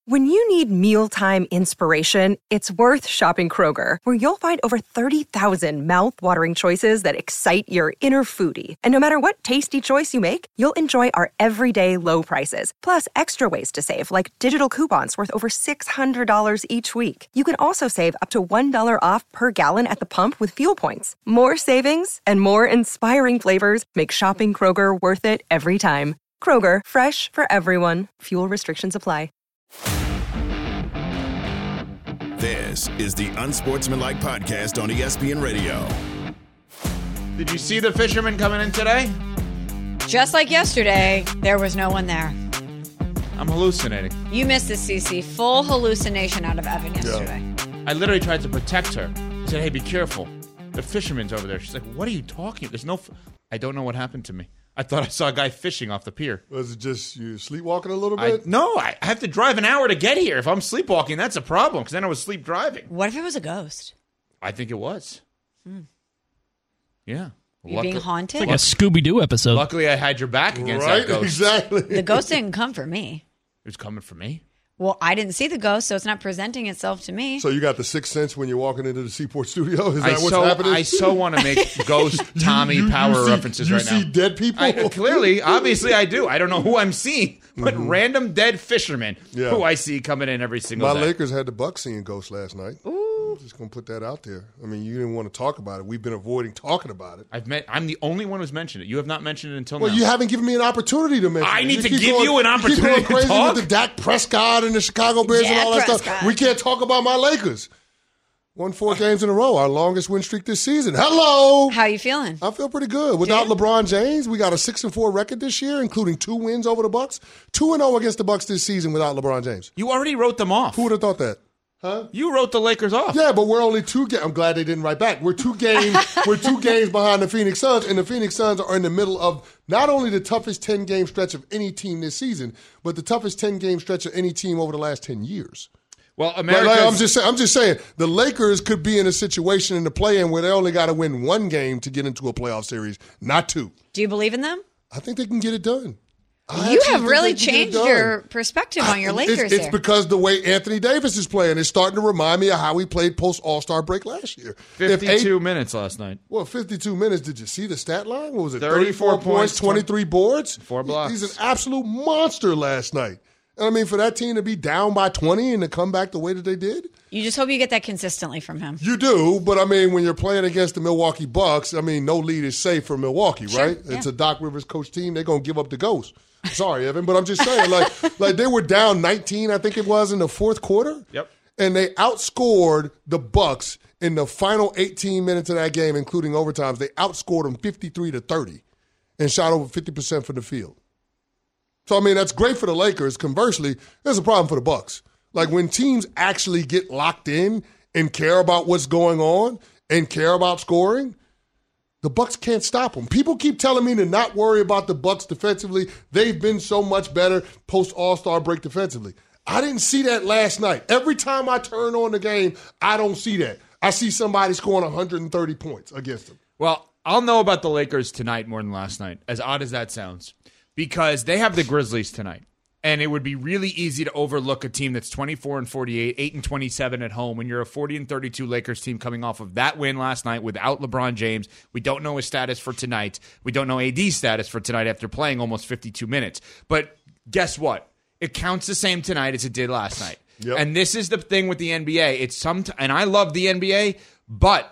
When you need mealtime inspiration, it's worth shopping Kroger, where you'll find over 30,000 mouth-watering choices that excite your inner foodie. And no matter what tasty choice you make, you'll enjoy our everyday low prices, plus extra ways to save, like digital coupons worth over $600 each week. You can also save up to $1 off per gallon at the pump with fuel points. More savings and more inspiring flavors make shopping Kroger worth it every time. Kroger, fresh for everyone. Fuel restrictions apply. This is the Unsportsmanlike Podcast on ESPN Radio. Did you see the fishermen coming in today? Just like yesterday, there was no one there. I'm hallucinating. You missed the CC. Full hallucination out of Evan yesterday. I literally tried to protect her. I said, hey, be careful. The fishermen's over there. She's like, what are you talking? There's no... I don't know what happened to me. I thought I saw a guy fishing off the pier. Was it just you sleepwalking a little bit? No, I have to drive an hour to get here. If I'm sleepwalking, that's a problem, because then I was sleep driving. What if it was a ghost? I think it was. Yeah. You being haunted? It's like a Scooby-Doo episode. Luckily, I had your back against that ghost. Exactly. The ghost didn't come for me. It was coming for me. Well, I didn't see the ghost, so it's not presenting itself to me. So you got the sixth sense when you're walking into the Seaport studio? Is that what's happening? I so want to make Ghost Tommy Power references right now. You see dead people? Clearly, obviously I do. I don't know who I'm seeing, but random dead fishermen who I see coming in every single day. My Lakers had the Bucks seeing ghosts last night. Ooh. I'm just going to put that out there. I mean, you didn't want to talk about it. We've been avoiding talking about it. I'm the only one who's mentioned it. You have not mentioned it until now. Well, you haven't given me an opportunity to mention it. I need to give you an opportunity to talk. You keep going crazy with the Dak Prescott and the Chicago Bears and all that stuff. We can't talk about my Lakers. Won 4 games in a row, our longest win streak this season. Hello! How you feeling? I feel pretty good. Without LeBron James, we got a 6-4 record this year, including 2 wins over the Bucks. 2-0 against the Bucks this season without LeBron James. You already wrote them off. Who would have thought that? Huh? You wrote the Lakers off. Yeah, but we're only 2 games. I'm glad they didn't write back. We're 2 games. We're 2 games behind the Phoenix Suns, and the Phoenix Suns are in the middle of not only the toughest 10-game stretch of any team this season, but the toughest 10-game stretch of any team over the last 10 years. Well, America. I'm just saying, the Lakers could be in a situation in the play-in where they only got to win 1 game to get into a playoff series, not 2. Do you believe in them? I think they can get it done. You have really changed your perspective on your Lakers It's because the way Anthony Davis is playing is starting to remind me of how he played post-All-Star break last year. 52 minutes last night. Well, 52 minutes. Did you see the stat line? What was it? 34 points, 23 boards? 4 blocks. He's an absolute monster last night. And I mean, for that team to be down by 20 and to come back the way that they did. You just hope you get that consistently from him. You do, but I mean, when you're playing against the Milwaukee Bucks, I mean, no lead is safe for Milwaukee, right? Yeah. It's a Doc Rivers coach team. They're going to give up the ghost. Sorry, Evan, but I'm just saying, like they were down 19, I think it was, in the fourth quarter. Yep. And they outscored the Bucks in the final 18 minutes of that game, including overtimes. They outscored them 53-30 and shot over 50% from the field. So, I mean, that's great for the Lakers. Conversely, there's a problem for the Bucks. Like, when teams actually get locked in and care about what's going on and care about scoring, the Bucks can't stop them. People keep telling me to not worry about the Bucks defensively. They've been so much better post-All-Star break defensively. I didn't see that last night. Every time I turn on the game, I don't see that. I see somebody scoring 130 points against them. Well, I'll know about the Lakers tonight more than last night, as odd as that sounds, because they have the Grizzlies tonight. And it would be really easy to overlook a team that's 24-48, 8-27 at home when you're a 40-32 Lakers team coming off of that win last night without LeBron James. We don't know his status for tonight. We don't know AD's status for tonight after playing almost 52 minutes. But guess what? It counts the same tonight as it did last night. Yep. And this is the thing with the NBA. It's and I love the NBA, but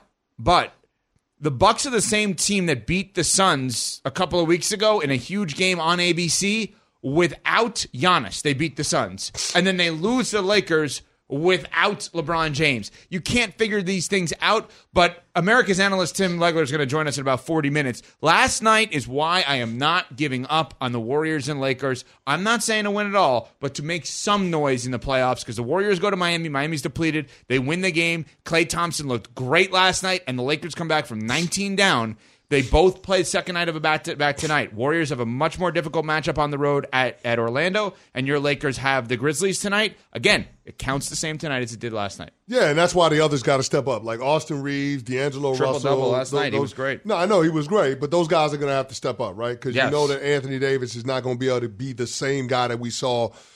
the Bucks are the same team that beat the Suns a couple of weeks ago in a huge game on ABC. Without Giannis, they beat the Suns. And then they lose the Lakers without LeBron James. You can't figure these things out, but America's analyst Tim Legler is going to join us in about 40 minutes. Last night is why I am not giving up on the Warriors and Lakers. I'm not saying to win it all, but to make some noise in the playoffs, because the Warriors go to Miami. Miami's depleted. They win the game. Klay Thompson looked great last night, and the Lakers come back from 19 down. They both play second night of a back tonight. Warriors have a much more difficult matchup on the road at Orlando, and your Lakers have the Grizzlies tonight. Again, it counts the same tonight as it did last night. Yeah, and that's why the others got to step up. Like Austin Reeves, D'Angelo Russell. Triple-double last night. He was great. No, I know he was great, but those guys are going to have to step up, right? Because yes. You know that Anthony Davis is not going to be able to be the same guy that we saw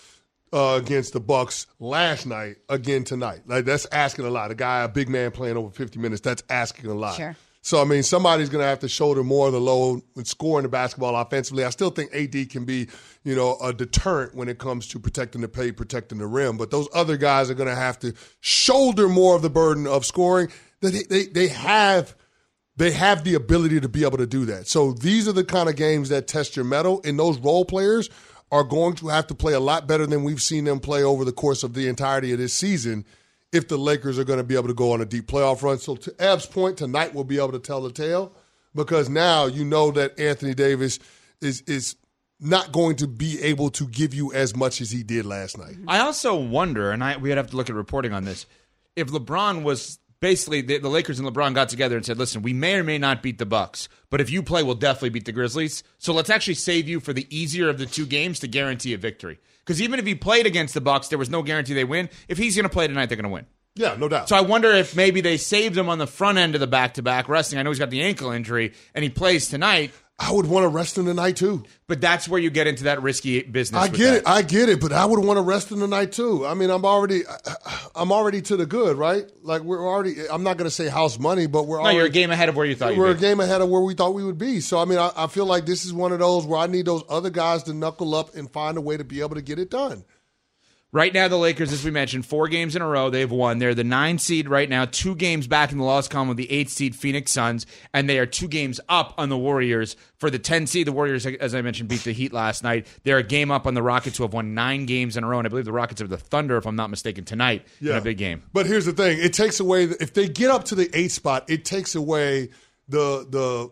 against the Bucks last night, again tonight. Like, that's asking a lot. A big man playing over 50 minutes, that's asking a lot. Sure. So, I mean, somebody's going to have to shoulder more of the load when scoring the basketball offensively. I still think AD can be, a deterrent when it comes to protecting the paint, protecting the rim. But those other guys are going to have to shoulder more of the burden of scoring. They have the ability to be able to do that. So these are the kind of games that test your mettle, and those role players are going to have to play a lot better than we've seen them play over the course of the entirety of this season if the Lakers are going to be able to go on a deep playoff run. So to Ev's point, tonight we'll be able to tell the tale, because now you know that Anthony Davis is not going to be able to give you as much as he did last night. I also wonder, and we'd have to look at reporting on this, if LeBron was basically the Lakers and LeBron got together and said, listen, we may or may not beat the Bucks, but if you play, we'll definitely beat the Grizzlies. So let's actually save you for the easier of the two games to guarantee a victory. Because even if he played against the Bucks, there was no guarantee they win. If he's going to play tonight, they're going to win. Yeah, no doubt. So I wonder if maybe they saved him on the front end of the back-to-back resting. I know he's got the ankle injury, and he plays tonight. I would want to rest him tonight, too. But that's where you get into that risky business. I get it, but I would want to rest him tonight, too. I mean, I'm already to the good, right? Like, I'm not going to say house money, but you're a game ahead of where you thought you'd be. We're a game ahead of where we thought we would be. So, I mean, I feel like this is one of those where I need those other guys to knuckle up and find a way to be able to get it done. Right now, the Lakers, as we mentioned, 4 games in a row, they've won. They're the 9 seed right now, 2 games back in the loss column with the 8 seed Phoenix Suns, and they are 2 games up on the Warriors. For the 10 seed, the Warriors, as I mentioned, beat the Heat last night. They're a game up on the Rockets, who have won 9 games in a row, and I believe the Rockets are the Thunder, if I'm not mistaken, tonight in a big game. But here's the thing. It takes away, if they get up to the 8th spot, it takes away the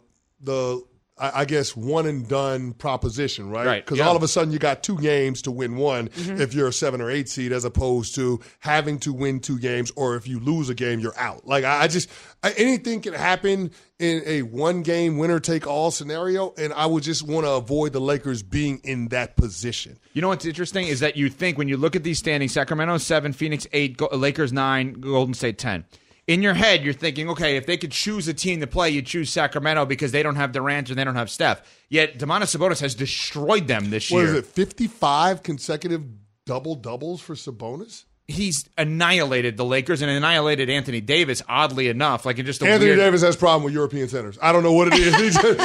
I guess, one and done proposition, right? Because all of a sudden you got 2 games to win one if you're a 7 or 8 seed, as opposed to having to win 2 games, or if you lose a game, you're out. Like, anything can happen in a 1-game winner-take-all scenario, and I would just want to avoid the Lakers being in that position. You know what's interesting is that you think, when you look at these standings, Sacramento 7, Phoenix 8, Lakers 9, Golden State 10. In your head, you're thinking, okay, if they could choose a team to play, you'd choose Sacramento because they don't have Durant and they don't have Steph. Yet Domantas Sabonis has destroyed them this year. What is it, 55 consecutive double-doubles for Sabonis? He's annihilated the Lakers and annihilated Anthony Davis, oddly enough. Like, just Anthony Davis has a problem with European centers. I don't know what it is.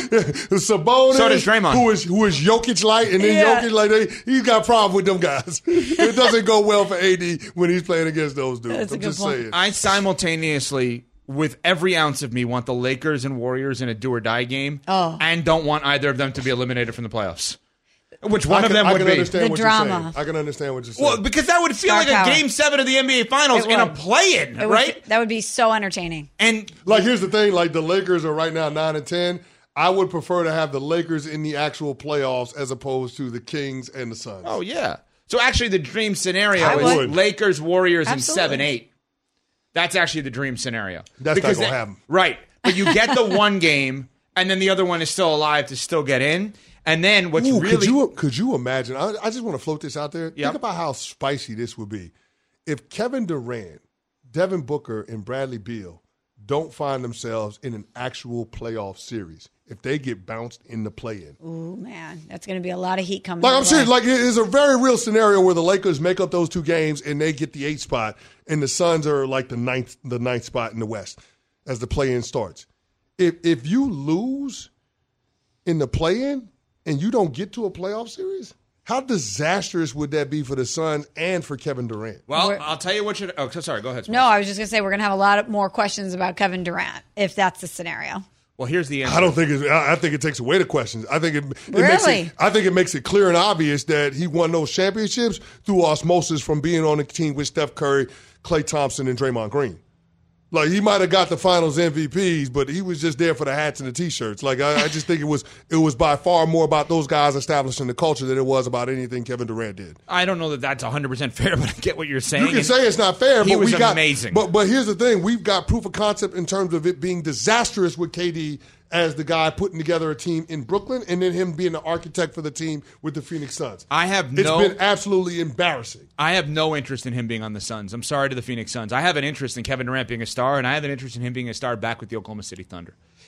Sabonis, so does Draymond, who is Jokic light, and then Jokic like he's got a problem with them guys. It doesn't go well for AD when he's playing against those dudes. I'm just saying. I simultaneously, with every ounce of me, want the Lakers and Warriors in a do-or-die game, and don't want either of them to be eliminated from the playoffs. Which one of them would be? The drama. I can understand what you're saying. Well, because that would feel like a Game 7 of the NBA Finals in a play-in, right? That would be so entertaining. And like, here's the thing: like, the Lakers are right now 9-10. I would prefer to have the Lakers in the actual playoffs as opposed to the Kings and the Suns. Oh yeah. So actually, the dream scenario is Lakers, Warriors, and 7-8. That's actually the dream scenario. That's not going to happen, right? But you get the one game, and then the other one is still alive to still get in. And then what's really... Could you imagine? I just want to float this out there. Yep. Think about how spicy this would be. If Kevin Durant, Devin Booker, and Bradley Beal don't find themselves in an actual playoff series, if they get bounced in the play-in. Ooh, man. That's going to be a lot of heat coming. Like, I'm serious. Like, it is a very real scenario where the Lakers make up those 2 games and they get the 8th spot, and the Suns are like the ninth spot in the West as the play-in starts. If you lose in the play-in, and you don't get to a playoff series, how disastrous would that be for the Suns and for Kevin Durant? Well, I'll tell you what should... Oh, sorry, go ahead. No, I was just going to say we're going to have a lot more questions about Kevin Durant if that's the scenario. Well, here's the answer. I think it takes away the questions. I think it makes it clear and obvious that he won those championships through osmosis from being on the team with Steph Curry, Klay Thompson, and Draymond Green. Like, he might have got the finals MVPs, but he was just there for the hats and the T-shirts. Like, I just think it was by far more about those guys establishing the culture than it was about anything Kevin Durant did. I don't know that that's 100% fair, but I get what you're saying. You can say it's not fair, but we got amazing. But here's the thing: we've got proof of concept in terms of it being disastrous with KD as the guy putting together a team in Brooklyn, and then him being the architect for the team with the Phoenix Suns. It's been absolutely embarrassing. I have no interest in him being on the Suns. I'm sorry to the Phoenix Suns. I have an interest in Kevin Durant being a star, and I have an interest in him being a star back with the Oklahoma City Thunder.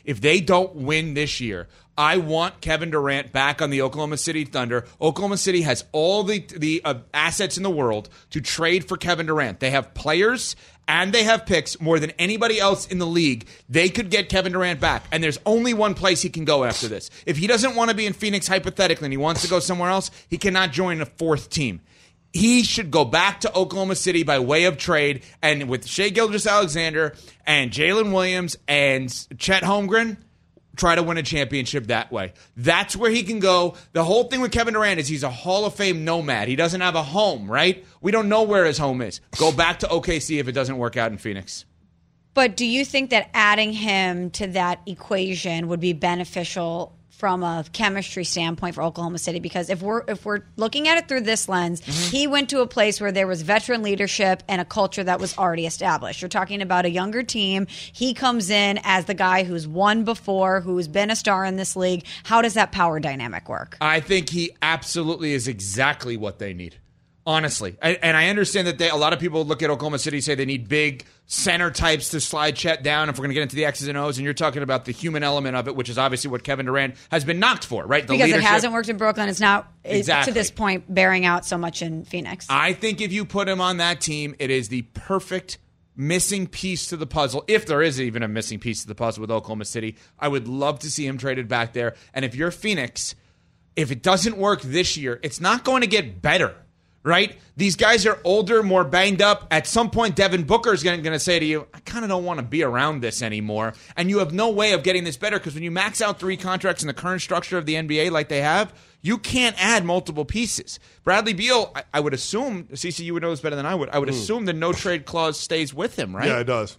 If they don't win this year, I want Kevin Durant back on the Oklahoma City Thunder. Oklahoma City has all the assets in the world to trade for Kevin Durant. They have players and they have picks more than anybody else in the league. They could get Kevin Durant back, and there's only one place he can go after this. If he doesn't want to be in Phoenix hypothetically and he wants to go somewhere else, he cannot join a fourth team. He should go back to Oklahoma City by way of trade, and with Shai Gilgeous-Alexander and Jalen Williams and Chet Holmgren, try to win a championship that way. That's where he can go. The whole thing with Kevin Durant is he's a Hall of Fame nomad. He doesn't have a home, right? We don't know where his home is. Go back to OKC if it doesn't work out in Phoenix. But do you think that adding him to that equation would be beneficial from a chemistry standpoint for Oklahoma City? Because if we're looking at it through this lens, he went to a place where there was veteran leadership and a culture that was already established. You're talking about a younger team. He comes in as the guy who's won before, who's been a star in this league. How does that power dynamic work? I think he absolutely is exactly what they need. Honestly. And I understand that a lot of people look at Oklahoma City, say they need big center types to slide Chet down if we're going to get into the X's and O's, and you're talking about the human element of it, which is obviously what Kevin Durant has been knocked for, right? Because leadership. It hasn't worked in Brooklyn. It's not, exactly. To this point, bearing out so much in Phoenix. I think if you put him on that team, it is the perfect missing piece to the puzzle. If there is even a missing piece to the puzzle with Oklahoma City, I would love to see him traded back there. And if you're Phoenix, if it doesn't work this year, it's not going to get better. Right? These guys are older, more banged up. At some point, Devin Booker is going to say to you, I kind of don't want to be around this anymore. And you have no way of getting this better because when you max out 3 contracts in the current structure of the NBA like they have, you can't add multiple pieces. Bradley Beal, I would assume, CeCe, you would know this better than I would. I would assume the no trade clause stays with him, right? Yeah, it does.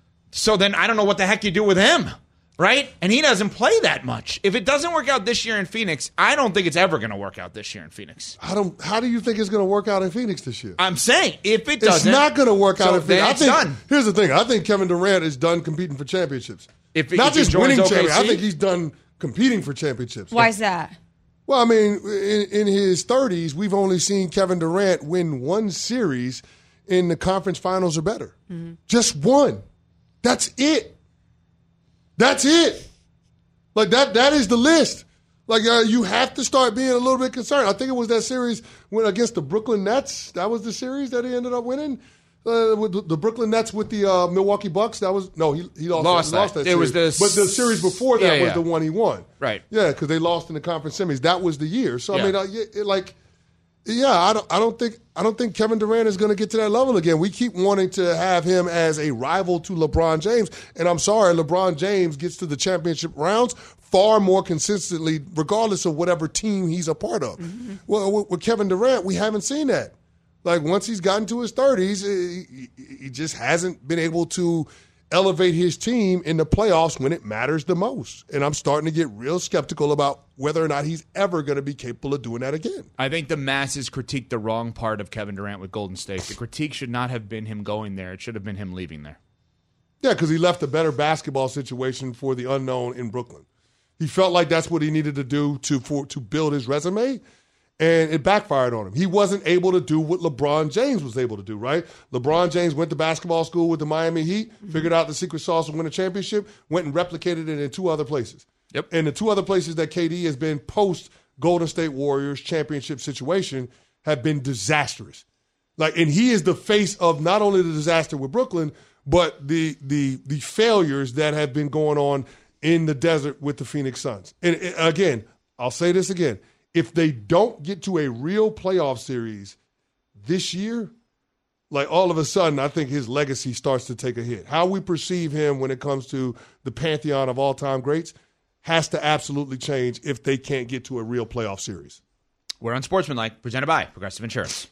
So then I don't know what the heck you do with him. Right? And he doesn't play that much. If it doesn't work out this year in Phoenix, I don't think it's ever going to work out this year in Phoenix. How do you think it's going to work out in Phoenix this year? I'm saying, if it doesn't. It's not going to work out in Phoenix. It's done. Here's the thing. I think Kevin Durant is done competing for championships. Not just winning championships. I think he's done competing for championships. Why is that? Well, I mean, in his 30s, we've only seen Kevin Durant win one series in the conference finals or better. Mm-hmm. Just one. That's it. That's it. Like, that is the list. Like, you have to start being a little bit concerned. I think it was that series when against the Brooklyn Nets. That was the series that he ended up winning. With the Brooklyn Nets with the Milwaukee Bucks. That was he lost that series. It was but the series before that was the one he won. Right. Yeah, because they lost in the conference semis. That was the year. So I mean, I don't think Kevin Durant is going to get to that level again. We keep wanting to have him as a rival to LeBron James, and I'm sorry, LeBron James gets to the championship rounds far more consistently, regardless of whatever team he's a part of. Mm-hmm. Well, with Kevin Durant, we haven't seen that. Like, once he's gotten to his 30s, he just hasn't been able to elevate his team in the playoffs when it matters the most. And I'm starting to get real skeptical about whether or not he's ever going to be capable of doing that again. I think the masses critiqued the wrong part of Kevin Durant with Golden State. The critique should not have been him going there. It should have been him leaving there. Yeah, because he left a better basketball situation for the unknown in Brooklyn. He felt like that's what he needed to do to build his resume, and it backfired on him. He wasn't able to do what LeBron James was able to do, right? LeBron James went to basketball school with the Miami Heat, figured out the secret sauce to win a championship, went and replicated it in 2 other places. Yep. And the 2 other places that KD has been post-Golden State Warriors championship situation have been disastrous. And he is the face of not only the disaster with Brooklyn, but the failures that have been going on in the desert with the Phoenix Suns. And again, I'll say this again. If they don't get to a real playoff series this year, like, all of a sudden, I think his legacy starts to take a hit. How we perceive him when it comes to the pantheon of all-time greats has to absolutely change if they can't get to a real playoff series. We're on Sportsmanlike, presented by Progressive Insurance.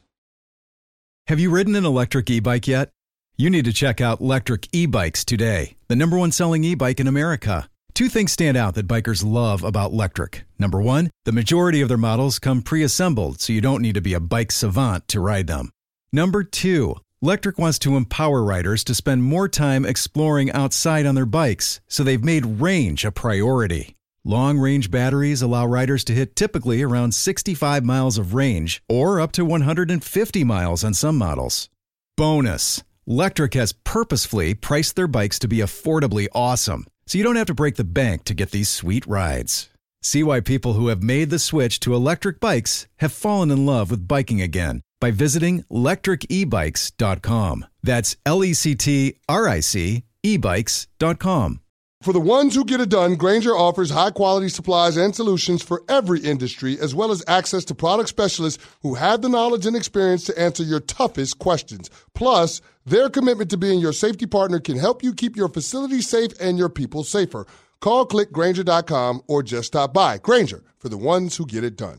Have you ridden an electric e-bike yet? You need to check out Lectric E-Bikes today, the #1 selling e-bike in America. 2 things stand out that bikers love about Lectric. Number 1, the majority of their models come pre-assembled, so you don't need to be a bike savant to ride them. Number 2, Lectric wants to empower riders to spend more time exploring outside on their bikes, so they've made range a priority. Long-range batteries allow riders to hit typically around 65 miles of range, or up to 150 miles on some models. Bonus, Lectric has purposefully priced their bikes to be affordably awesome. so you don't have to break the bank to get these sweet rides. See why people who have made the switch to electric bikes have fallen in love with biking again by visiting lectricebikes.com. That's LECTRIC ebikes.com. For the ones who get it done, Grainger offers high-quality supplies and solutions for every industry, as well as access to product specialists who have the knowledge and experience to answer your toughest questions. Plus, their commitment to being your safety partner can help you keep your facility safe and your people safer. Call, click Grainger.com, or just stop by. Grainger, for the ones who get it done.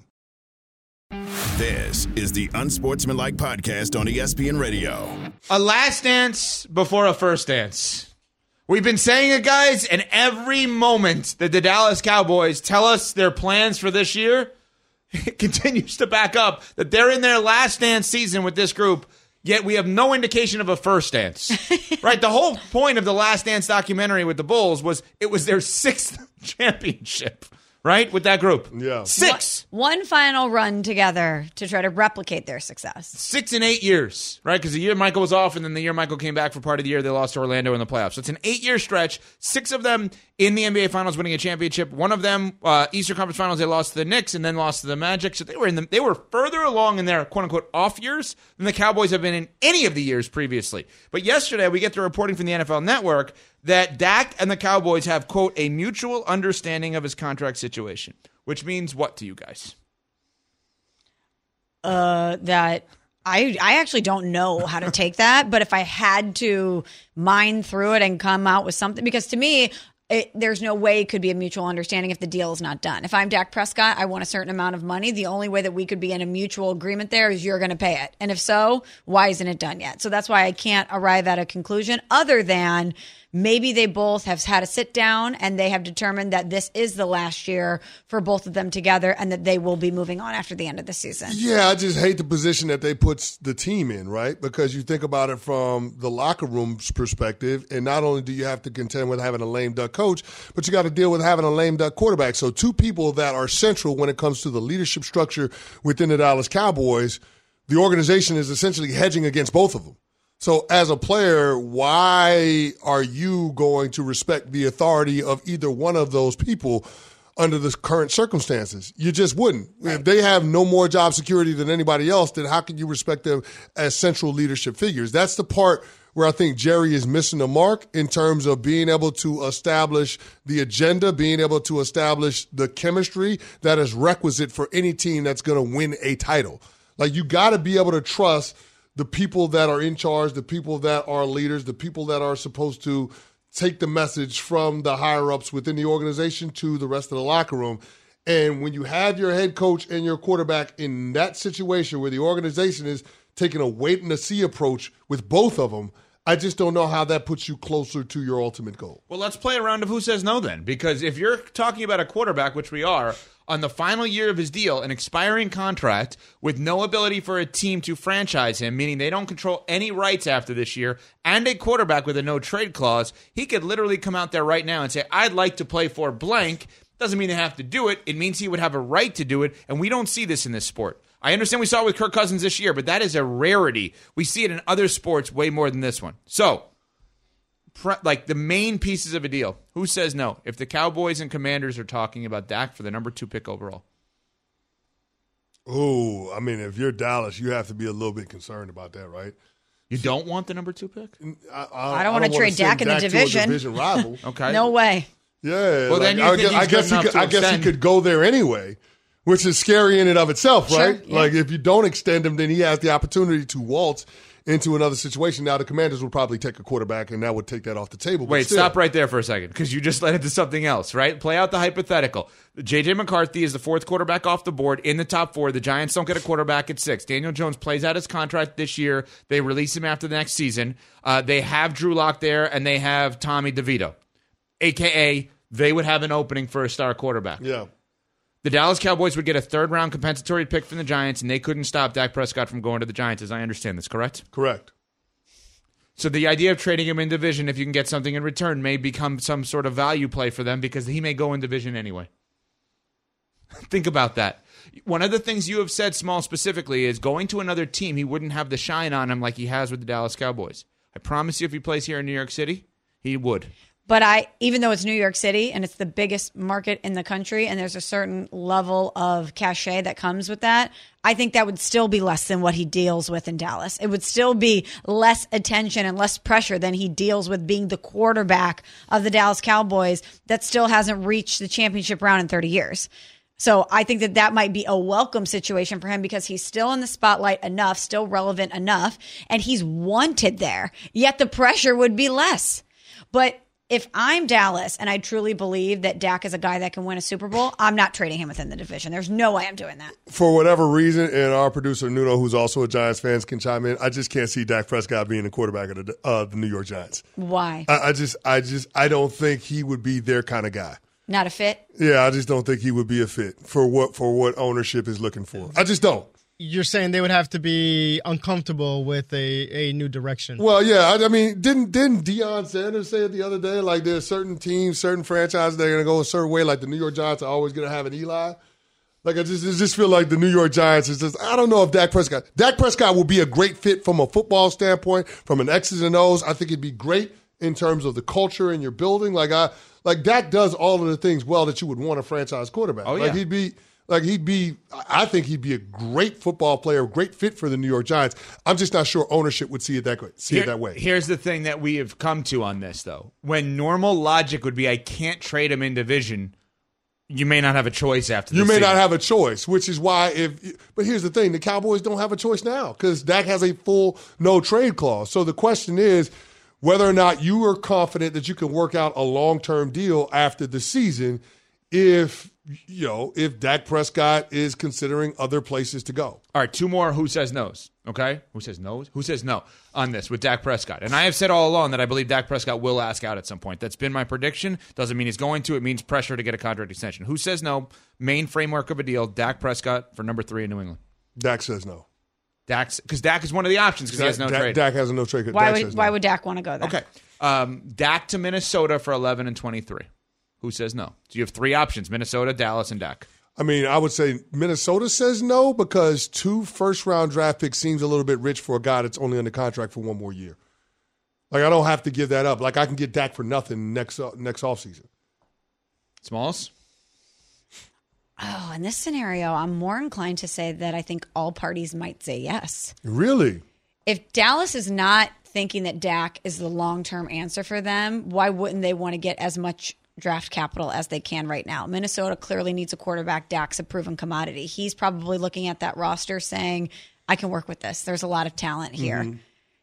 This is the Unsportsmanlike Podcast on ESPN Radio. A last dance before a first dance. We've been saying it, guys, and every moment that the Dallas Cowboys tell us their plans for this year, it continues to back up that they're in their last dance season with this group, yet we have no indication of a first dance. Right? The whole point of the Last Dance documentary with the Bulls was it was their 6th championship. Right? With that group. Yeah. 6. One final run together to try to replicate their success. 6 in 8 years, right? Because the year Michael was off, and then the year Michael came back for part of the year, they lost to Orlando in the playoffs. So it's an 8-year stretch. 6 of them in the NBA Finals, winning a championship. One of them, Eastern Conference Finals, they lost to the Knicks and then lost to the Magic. So they were further along in their quote unquote off years than the Cowboys have been in any of the years previously. But yesterday, we get the reporting from the NFL Network that Dak and the Cowboys have, quote, a mutual understanding of his contract situation, which means what to you guys? That I actually don't know how to take that, but if I had to mine through it and come out with something, because to me, there's no way it could be a mutual understanding if the deal is not done. If I'm Dak Prescott, I want a certain amount of money. The only way that we could be in a mutual agreement there is you're going to pay it. And if so, why isn't it done yet? So that's why I can't arrive at a conclusion other than maybe they both have had a sit down and they have determined that this is the last year for both of them together and that they will be moving on after the end of the season. Yeah, I just hate the position that they put the team in, right? Because you think about it from the locker room's perspective, and not only do you have to contend with having a lame duck coach, but you got to deal with having a lame duck quarterback. So two people that are central when it comes to the leadership structure within the Dallas Cowboys, the organization is essentially hedging against both of them. So as a player, why are you going to respect the authority of either one of those people under the current circumstances? You just wouldn't. Right. If they have no more job security than anybody else, then how can you respect them as central leadership figures? That's the part where I think Jerry is missing the mark in terms of being able to establish the agenda, being able to establish the chemistry that is requisite for any team that's going to win a title. Like, you got to be able to trust the people that are in charge, the people that are leaders, the people that are supposed to take the message from the higher-ups within the organization to the rest of the locker room. And when you have your head coach and your quarterback in that situation where the organization is taking a wait-and-see approach with both of them, I just don't know how that puts you closer to your ultimate goal. Well, let's play a round of Who Says No then, because if you're talking about a quarterback, which we are, on the final year of his deal, an expiring contract with no ability for a team to franchise him, meaning they don't control any rights after this year, and a quarterback with a no-trade clause, he could literally come out there right now and say, I'd like to play for blank. Doesn't mean they have to do it. It means he would have a right to do it, and we don't see this in this sport. I understand we saw it with Kirk Cousins this year, but that is a rarity. We see it in other sports way more than this one. So, like the main pieces of a deal, who says no? If the Cowboys and Commanders are talking about Dak for the number 2 pick overall. Oh, I mean, if you're Dallas, you have to be a little bit concerned about that, right? You don't want the number 2 pick? I don't want to trade Dak in the division. Division rival. Okay. No way. Yeah. Well, then you think I guess he could go there anyway, which is scary in and of itself, right? Sure, yeah. Like, if you don't extend him, then he has the opportunity to waltz into another situation. Now, the Commanders would probably take a quarterback, and that would take that off the table. Wait, stop right there for a second, because you just led into something else, right? Play out the hypothetical. J.J. McCarthy is the 4th quarterback off the board in the top 4. The Giants don't get a quarterback at 6. Daniel Jones plays out his contract this year. They release him after the next season. They have Drew Lock there, and they have Tommy DeVito, a.k.a. they would have an opening for a star quarterback. Yeah. The Dallas Cowboys would get a 3rd-round compensatory pick from the Giants, and they couldn't stop Dak Prescott from going to the Giants, as I understand this, correct? Correct. So the idea of trading him in division, if you can get something in return, may become some sort of value play for them because he may go in division anyway. Think about that. One of the things you have said, Small, specifically, is going to another team, he wouldn't have the shine on him like he has with the Dallas Cowboys. I promise you, if he plays here in New York City, he would. But even though it's New York City and it's the biggest market in the country and there's a certain level of cachet that comes with that, I think that would still be less than what he deals with in Dallas. It would still be less attention and less pressure than he deals with being the quarterback of the Dallas Cowboys that still hasn't reached the championship round in 30 years. So I think that might be a welcome situation for him because he's still in the spotlight enough, still relevant enough, and he's wanted there. Yet the pressure would be less. But if I'm Dallas and I truly believe that Dak is a guy that can win a Super Bowl, I'm not trading him within the division. There's no way I'm doing that. For whatever reason, and our producer Nuno, who's also a Giants fan, can chime in. I just can't see Dak Prescott being the quarterback of the New York Giants. Why? I don't think he would be their kind of guy. Not a fit? Yeah, I just don't think he would be a fit for what ownership is looking for. I just don't. You're saying they would have to be uncomfortable with a new direction. Well, yeah. I mean, didn't Deion Sanders say it the other day? Like, there's certain teams, certain franchises, they're going to go a certain way. Like, the New York Giants are always going to have an Eli. Like, I just feel like the New York Giants is just, I don't know if Dak Prescott will be a great fit from a football standpoint, from an X's and O's. I think it'd be great in terms of the culture in your building. Like Dak does all of the things well that you would want a franchise quarterback. Oh, yeah. I think he'd be a great football player, a great fit for the New York Giants. I'm just not sure ownership would see it that way. Here's the thing that we have come to on this, though. When normal logic would be, I can't trade him in division, you may not have a choice after You may not have a choice, which is why but here's the thing, the Cowboys don't have a choice now because Dak has a full no-trade clause. So the question is whether or not you are confident that you can work out a long-term deal after the season if Dak Prescott is considering other places to go. All right, two more who says no's, okay? Who says no's? Who says no on this with Dak Prescott? And I have said all along that I believe Dak Prescott will ask out at some point. That's been my prediction. Doesn't mean he's going to. It means pressure to get a contract extension. Who says no? Main framework of a deal, Dak Prescott for number 3 in New England. Dak says no. Because Dak is one of the options because he has no trade. Dak has a no trade. Why would Dak want to go there? Okay. Dak to Minnesota for 11 and 23. Who says no? So you have 3 options, Minnesota, Dallas, and Dak. I mean, I would say Minnesota says no because 2 first-round draft picks seems a little bit rich for a guy that's only under contract for 1 more year. Like, I don't have to give that up. Like, I can get Dak for nothing next offseason. Smalls? Oh, in this scenario, I'm more inclined to say that I think all parties might say yes. Really? If Dallas is not thinking that Dak is the long-term answer for them, why wouldn't they want to get as much draft capital as they can right now? Minnesota clearly needs a quarterback. Dak's a proven commodity. He's probably looking at that roster saying, I can work with this. There's a lot of talent here. Mm-hmm.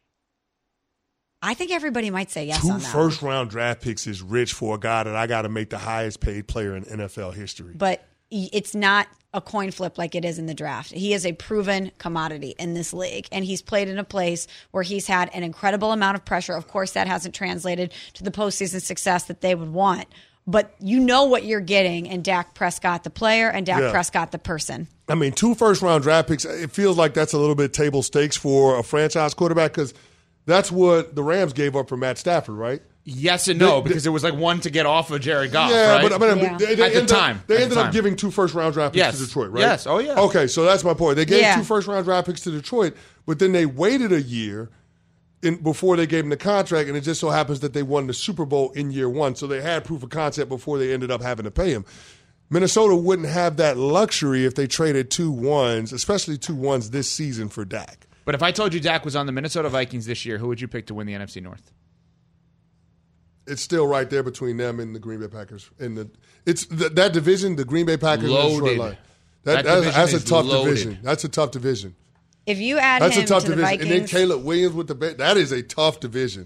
I think everybody might say yes on that. 2 first-round draft picks is rich for a guy that I got to make the highest-paid player in NFL history. But it's not a coin flip like it is in the draft. He is a proven commodity in this league, and he's played in a place where he's had an incredible amount of pressure. Of course, that hasn't translated to the postseason success that they would want, but you know what you're getting in Dak Prescott, the player, and Dak Prescott, the person. I mean, 2 first-round draft picks, it feels like that's a little bit table stakes for a franchise quarterback because that's what the Rams gave up for Matt Stafford, right? Yes and no, because it was like 1 to get off of Jared Goff, yeah, right? But they ended up giving 2 first-round draft picks to Detroit, right? Yes, oh yeah. Okay, so that's my point. They gave 2 first-round draft picks to Detroit, but then they waited a year before they gave him the contract, and it just so happens that they won the Super Bowl in year 1, so they had proof of concept before they ended up having to pay him. Minnesota wouldn't have that luxury if they traded 2 1s, especially 2 1s this season for Dak. But if I told you Dak was on the Minnesota Vikings this year, who would you pick to win the NFC North? It's still right there between them and the Green Bay Packers. That division, the Green Bay Packers, loaded. That's a tough loaded. division. That's a tough division. If you add That's him a tough to the division. Vikings, And then Caleb Williams with that is a tough division.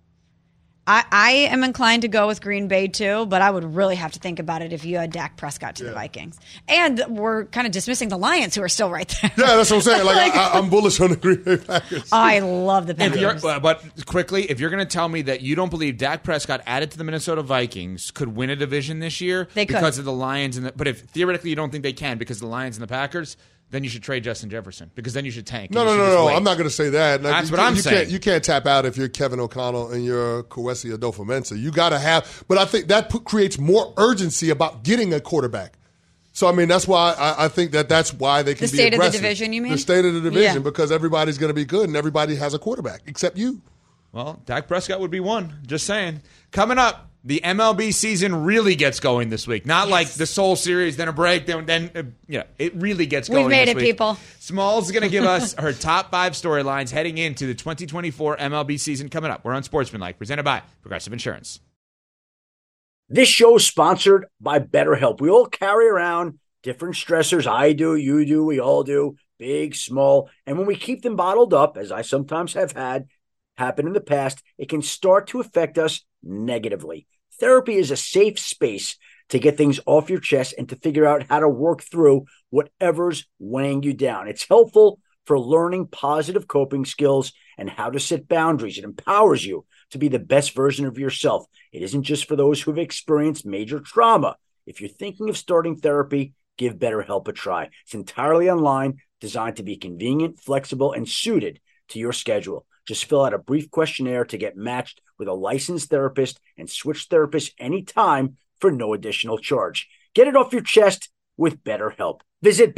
I am inclined to go with Green Bay too, but I would really have to think about it if you had Dak Prescott to the Vikings. And we're kind of dismissing the Lions, who are still right there. Yeah, that's what I'm saying. Like, I'm bullish on the Green Bay Packers. I love the Packers. But quickly, if you're going to tell me that you don't believe Dak Prescott added to the Minnesota Vikings could win a division this year because of the Lions, but if theoretically you don't think they can because of the Lions and the Packers, then you should trade Justin Jefferson because then you should tank. No. I'm not going to say that. That's what I'm saying. You can't tap out if you're Kevin O'Connell and you're Kwesi Adofo-Mensah. You got to have, but I think that creates more urgency about getting a quarterback. So, I mean, that's why I think that's why they can be aggressive. The state of the division, you mean? The state of the division, because everybody's going to be good and everybody has a quarterback except you. Well, Dak Prescott would be one. Just saying. Coming up, the MLB season really gets going this week. Not like the Soul Series, then a break, then it really gets going. We've made this it, week. people. Smalls is going to give us her top 5 storylines heading into the 2024 MLB season coming up. We're on Sportsmanlike, presented by Progressive Insurance. This show is sponsored by BetterHelp. We all carry around different stressors. I do, you do, we all do, big, small. And when we keep them bottled up, as I sometimes have had happen in the past, it can start to affect us negatively. Therapy is a safe space to get things off your chest and to figure out how to work through whatever's weighing you down. It's helpful for learning positive coping skills and how to set boundaries. It empowers you to be the best version of yourself. It isn't just for those who have experienced major trauma. If you're thinking of starting therapy, give BetterHelp a try. It's entirely online, designed to be convenient, flexible, and suited to your schedule. Just fill out a brief questionnaire to get matched with a licensed therapist and switch therapists anytime for no additional charge. Get it off your chest with BetterHelp. Visit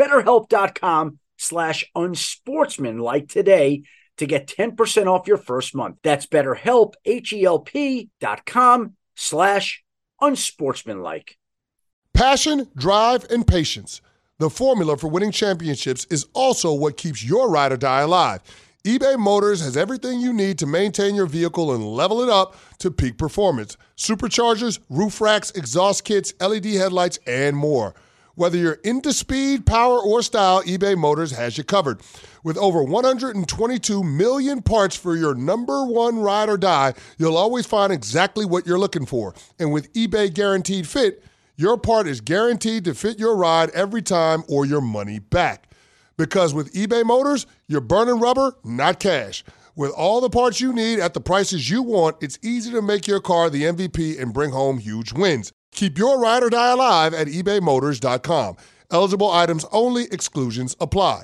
BetterHelp.com/unsportsmanlike today to get 10% off your first month. That's BetterHelp, HELP.com/unsportsmanlike. Passion, drive, and patience. The formula for winning championships is also what keeps your ride or die alive. eBay Motors has everything you need to maintain your vehicle and level it up to peak performance. Superchargers, roof racks, exhaust kits, LED headlights, and more. Whether you're into speed, power, or style, eBay Motors has you covered. With over 122 million parts for your number one ride or die, you'll always find exactly what you're looking for. And with eBay Guaranteed Fit, your part is guaranteed to fit your ride every time or your money back. Because with eBay Motors, you're burning rubber, not cash. With all the parts you need at the prices you want, it's easy to make your car the MVP and bring home huge wins. Keep your ride or die alive at ebaymotors.com. Eligible items only. Exclusions apply.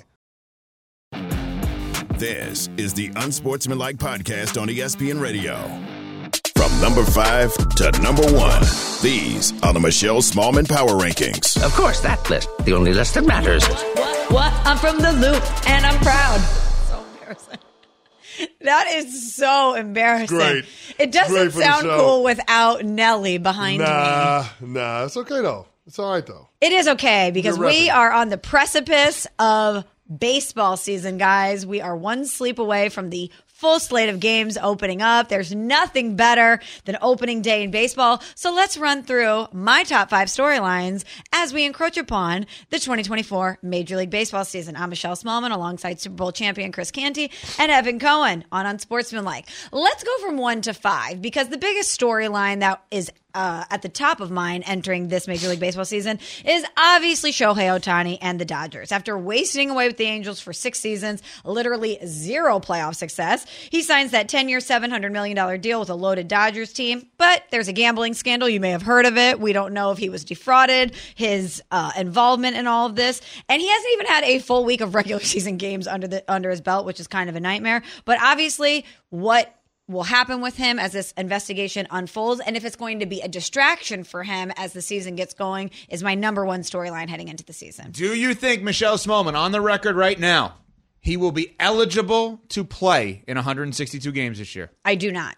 This is the Unsportsmanlike Podcast on ESPN Radio. From number 5 to number 1, these are the Michelle Smallman Power Rankings. Of course, that list. The only list that matters. What? I'm from the Loop, and I'm proud. So embarrassing. That is so embarrassing. Great. It doesn't Great for the sound show. cool without Nelly behind me. Nah, it's okay though. It's all right though. It is okay because You're we repping. are on the precipice of baseball season, guys. We are one sleep away from the full slate of games opening up. There's nothing better than opening day in baseball. So let's run through my top 5 storylines as we encroach upon the 2024 Major League Baseball season. I'm Michelle Smallman alongside Super Bowl champion Chris Canty and Evan Cohen on Unsportsmanlike. Let's go from 1 to 5 because the biggest storyline that is at the top of mine entering this Major League Baseball season is obviously Shohei Ohtani and the Dodgers. After wasting away with the Angels for 6 seasons, literally 0 playoff success, he signs that 10-year, $700 million deal with a loaded Dodgers team. But there's a gambling scandal. You may have heard of it. We don't know if he was defrauded, his involvement in all of this. And he hasn't even had a full week of regular season games under his belt, which is kind of a nightmare. But obviously, what will happen with him as this investigation unfolds, and if it's going to be a distraction for him as the season gets going, is my number 1 storyline heading into the season. Do you think Michelle Smallman, on the record right now, he will be eligible to play in 162 games this year? I do not.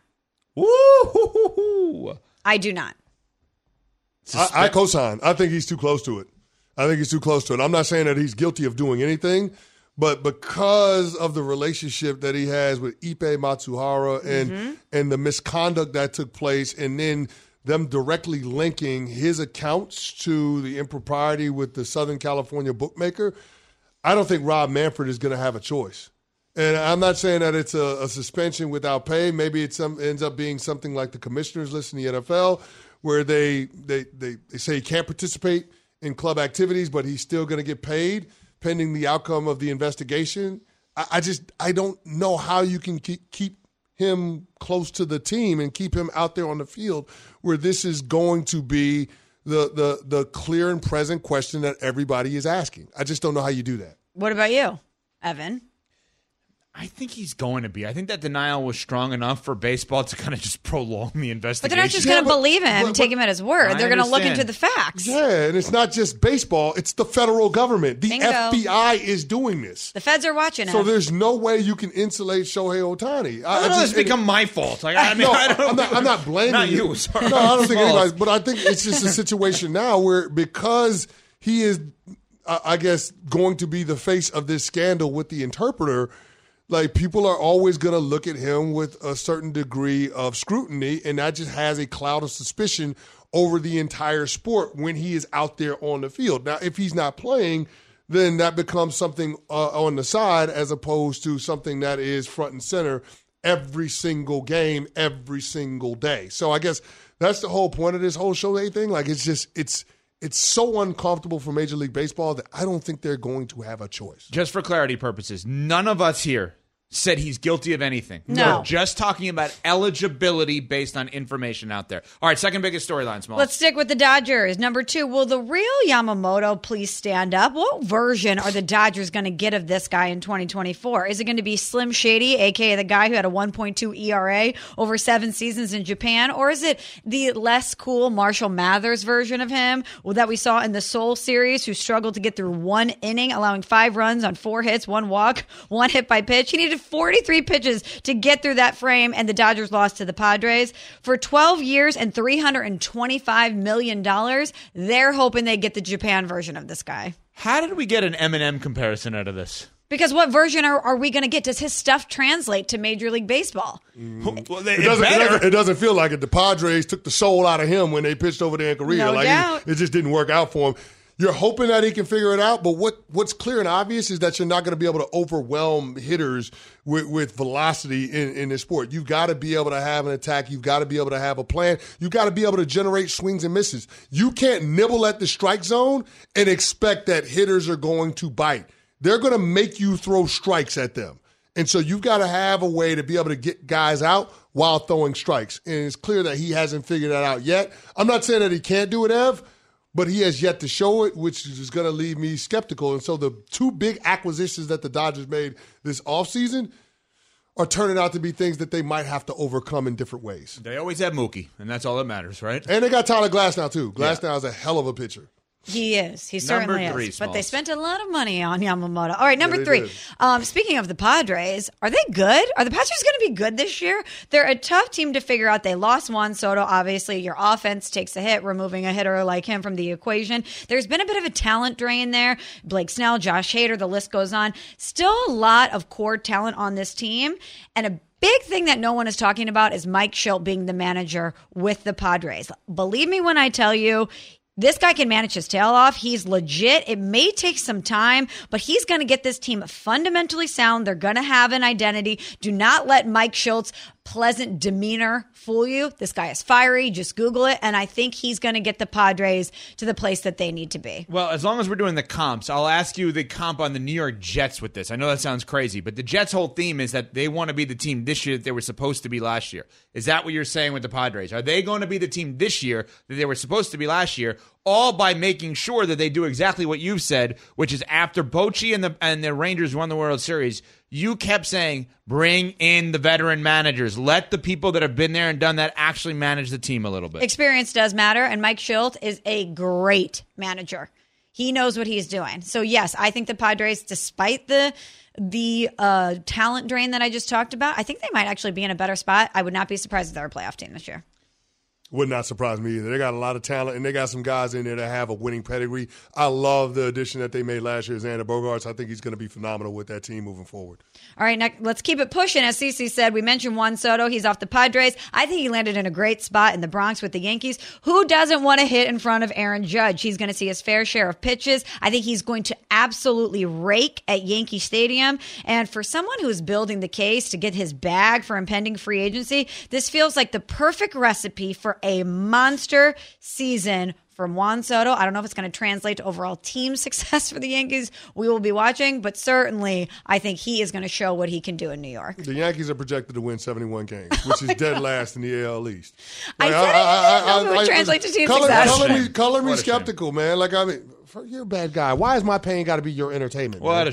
Woo! I do not. I co-sign. I think he's too close to it. I'm not saying that he's guilty of doing anything, but because of the relationship that he has with Ippei Matsuhara and the misconduct that took place, and then them directly linking his accounts to the impropriety with the Southern California bookmaker, I don't think Rob Manfred is going to have a choice. And I'm not saying that it's a suspension without pay. Maybe it ends up being something like the commissioner's list in the NFL, where they say he can't participate in club activities, but he's still going to get paid pending the outcome of the investigation. I don't know how you can keep him close to the team and keep him out there on the field where this is going to be the clear and present question that everybody is asking. I just don't know how you do that. What about you, Evan? I think he's going to be. I think that denial was strong enough for baseball to kind of just prolong the investigation. But they're not just going to believe him and take him at his word. They're going to look into the facts. Yeah, and it's not just baseball. It's the federal government. The FBI is doing this. The feds are watching it. So there's no way you can insulate Shohei Ohtani. I don't know. It's become my fault. Like, I'm not blaming not you. Sorry. No, I don't think anybody. But I think it's just a situation now where because he is, I guess, going to be the face of this scandal with the interpreter, like, people are always going to look at him with a certain degree of scrutiny, and that just has a cloud of suspicion over the entire sport when he is out there on the field. Now, if he's not playing, then that becomes something on the side as opposed to something that is front and center every single game, every single day. So I guess that's the whole point of this whole Shohei thing. Like, it's so uncomfortable for Major League Baseball that I don't think they're going to have a choice. Just for clarity purposes, none of us here said he's guilty of anything. No. We're just talking about eligibility based on information out there. All right, second biggest storyline, Smalls. Let's stick with the Dodgers. Number 2, will the real Yamamoto please stand up? What version are the Dodgers going to get of this guy in 2024? Is it going to be Slim Shady, a.k.a. the guy who had a 1.2 ERA over 7 seasons in Japan? Or is it the less cool Marshall Mathers version of him that we saw in the Seoul series, who struggled to get through 1 inning, allowing 5 runs on 4 hits, 1 walk, 1 hit by pitch? He needed 43 pitches to get through that frame, and the Dodgers lost to the Padres. For 12 years and $325 million, they're hoping they get the Japan version of this guy. How did we get an Eminem comparison out of this? Because what version are we going to get? Does his stuff translate to Major League Baseball? Well, it doesn't feel like it. The Padres took the soul out of him when they pitched over there in Korea. No doubt. It just didn't work out for him. You're hoping that he can figure it out, but what's clear and obvious is that you're not going to be able to overwhelm hitters with velocity in this sport. You've got to be able to have an attack. You've got to be able to have a plan. You've got to be able to generate swings and misses. You can't nibble at the strike zone and expect that hitters are going to bite. They're going to make you throw strikes at them. And so you've got to have a way to be able to get guys out while throwing strikes. And it's clear that he hasn't figured that out yet. I'm not saying that he can't do it, Ev, but he has yet to show it, which is going to leave me skeptical. And so the 2 big acquisitions that the Dodgers made this offseason are turning out to be things that they might have to overcome in different ways. They always have Mookie, and that's all that matters, right? And they got Tyler Glasnow, too. Glasnow is a hell of a pitcher. He is. He Number certainly 3, is. Smalls. But they spent a lot of money on Yamamoto. All right, number 3. did. Speaking of the Padres, are they good? Are the Padres going to be good this year? They're a tough team to figure out. They lost Juan Soto. Obviously, your offense takes a hit, removing a hitter like him from the equation. There's been a bit of a talent drain there. Blake Snell, Josh Hader, the list goes on. Still a lot of core talent on this team. And a big thing that no one is talking about is Mike Shildt being the manager with the Padres. Believe me when I tell you, this guy can manage his tail off. He's legit. It may take some time, but he's going to get this team fundamentally sound. They're going to have an identity. Do not let Mike Shildt's pleasant demeanor fool you. This guy is fiery. Just Google it. And I think he's going to get the Padres to the place that they need to be. Well, as long as we're doing the comps, I'll ask you the comp on the New York Jets with this. I know that sounds crazy, but the Jets' whole theme is that they want to be the team this year that they were supposed to be last year. Is that what you're saying with the Padres? Are they going to be the team this year that they were supposed to be last year, all by making sure that they do exactly what you've said, which is after Bochy and the Rangers won the World Series, you kept saying, bring in the veteran managers. Let the people that have been there and done that actually manage the team a little bit. Experience does matter, and Mike Shildt is a great manager. He knows what he's doing. So, yes, I think the Padres, despite the talent drain that I just talked about, I think they might actually be in a better spot. I would not be surprised if they're a playoff team this year. Would not surprise me either. They got a lot of talent, and they got some guys in there that have a winning pedigree. I love the addition that they made last year, Xander Bogaerts. I think he's going to be phenomenal with that team moving forward. All right, next, let's keep it pushing. As CeCe said, we mentioned Juan Soto. He's off the Padres. I think he landed in a great spot in the Bronx with the Yankees. Who doesn't want to hit in front of Aaron Judge? He's going to see his fair share of pitches. I think he's going to absolutely rake at Yankee Stadium. And for someone who is building the case to get his bag for impending free agency, this feels like the perfect recipe for a monster season from Juan Soto. I don't know if it's going to translate to overall team success for the Yankees. We will be watching, but certainly I think he is going to show what he can do in New York. The Yankees are projected to win 71 games, which is dead last in the AL East. Like, I didn't know it would translate to team success. Color me skeptical, man. Like, I mean, you're a bad guy. Why is my pain got to be your entertainment? Well, man? that's a shame.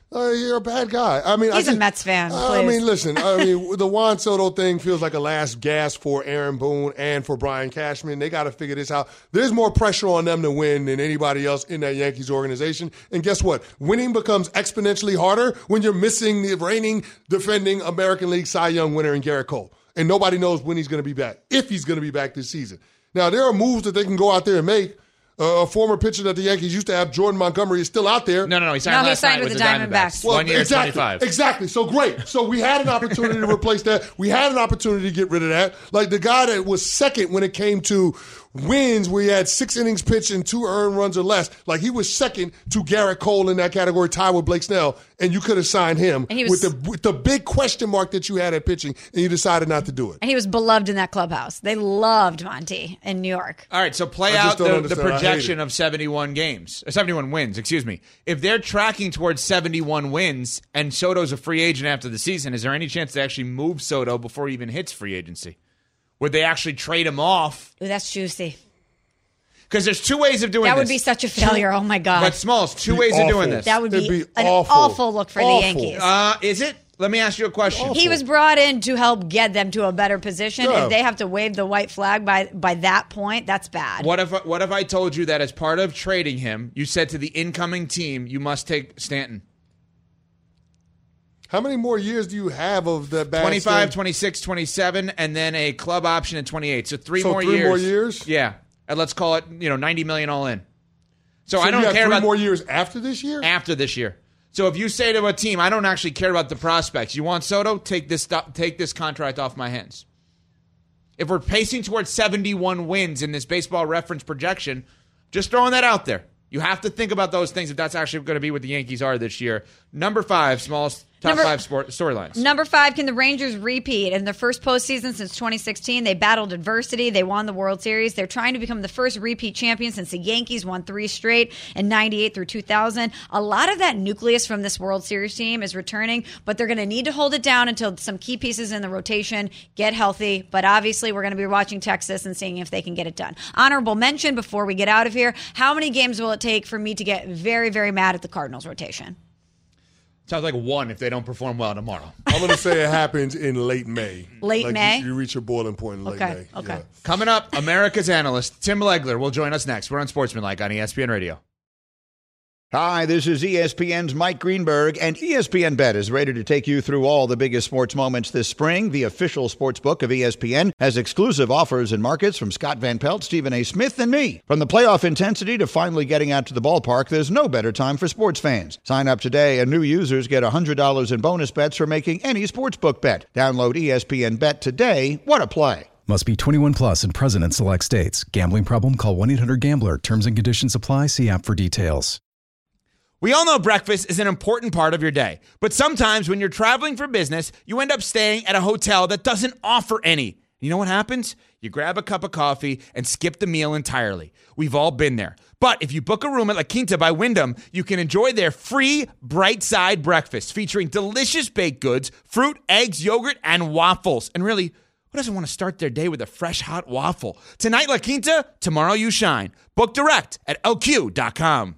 You're a bad guy. I mean, he's a Mets fan. I mean, listen. The Juan Soto thing feels like a last gasp for Aaron Boone and for Brian Cashman. They got to figure this out. There's more pressure on them to win than anybody else in that Yankees organization. And guess what? Winning becomes exponentially harder when you're missing the reigning, defending American League Cy Young winner in Garrett Cole. And nobody knows when he's going to be back, if he's going to be back this season. Now, there are moves that they can go out there and make. A former pitcher that the Yankees used to have, Jordan Montgomery, is still out there. No. He signed last night with the Diamondbacks. Well, 1 year, exactly, 25. Exactly. So great. So we had an opportunity to replace that. We had an opportunity to get rid of that. Like the guy that was second when it came to wins, where he had 6 innings pitched and 2 earned runs or less. Like he was second to Garrett Cole in that category, tied with Blake Snell, and you could have signed him with the big question mark that you had at pitching, and you decided not to do it. And he was beloved in that clubhouse. They loved Monty in New York. All right, so play out the projection of 71 wins, excuse me. If they're tracking towards 71 wins and Soto's a free agent after the season, is there any chance they actually move Soto before he even hits free agency? Would they actually trade him off? Ooh, that's juicy. Because there's 2 ways of doing this. That would be such a failure. Oh, my God. But Smalls, 2 ways of doing this. That would be an awful look for the Yankees. Is it? Let me ask you a question. He was brought in to help get them to a better position. Yeah. If they have to wave the white flag by that point, that's bad. What if I told you that as part of trading him, you said to the incoming team, you must take Stanton? How many more years do you have of that bad 25, 26, 27, and then a club option in 28. So 3 more years. 3 more years? Yeah. And let's call it, $90 million all in. So I don't care about 3 more years after this year? After this year. So if you say to a team, I don't actually care about the prospects. You want Soto? Take this contract off my hands. If we're pacing towards 71 wins in this Baseball Reference projection, just throwing that out there. You have to think about those things if that's actually going to be what the Yankees are this year. Number 5, smallest top 5 storylines. Number 5, can the Rangers repeat? In their first postseason since 2016, they battled adversity. They won the World Series. They're trying to become the first repeat champion since the Yankees won 3 straight in 98 through 2000. A lot of that nucleus from this World Series team is returning, but they're going to need to hold it down until some key pieces in the rotation get healthy. But obviously, we're going to be watching Texas and seeing if they can get it done. Honorable mention before we get out of here, how many games will it take for me to get very, very mad at the Cardinals rotation? Sounds like 1 if they don't perform well tomorrow. I'm going to say it happens in late May. May? You reach your boiling point in late May. Okay. Yeah. Coming up, America's analyst Tim Legler will join us next. We're on Sportsmanlike on ESPN Radio. Hi, this is ESPN's Mike Greenberg, and ESPN Bet is ready to take you through all the biggest sports moments this spring. The official sports book of ESPN has exclusive offers and markets from Scott Van Pelt, Stephen A. Smith, and me. From the playoff intensity to finally getting out to the ballpark, there's no better time for sports fans. Sign up today, and new users get $100 in bonus bets for making any sportsbook bet. Download ESPN Bet today. What a play. Must be 21 plus and present in select states. Gambling problem? Call 1-800-GAMBLER. Terms and conditions apply. See app for details. We all know breakfast is an important part of your day, but sometimes when you're traveling for business, you end up staying at a hotel that doesn't offer any. You know what happens? You grab a cup of coffee and skip the meal entirely. We've all been there. But if you book a room at La Quinta by Wyndham, you can enjoy their free Bright Side breakfast featuring delicious baked goods, fruit, eggs, yogurt, and waffles. And really, who doesn't want to start their day with a fresh, hot waffle? Tonight, La Quinta, tomorrow you shine. Book direct at lq.com.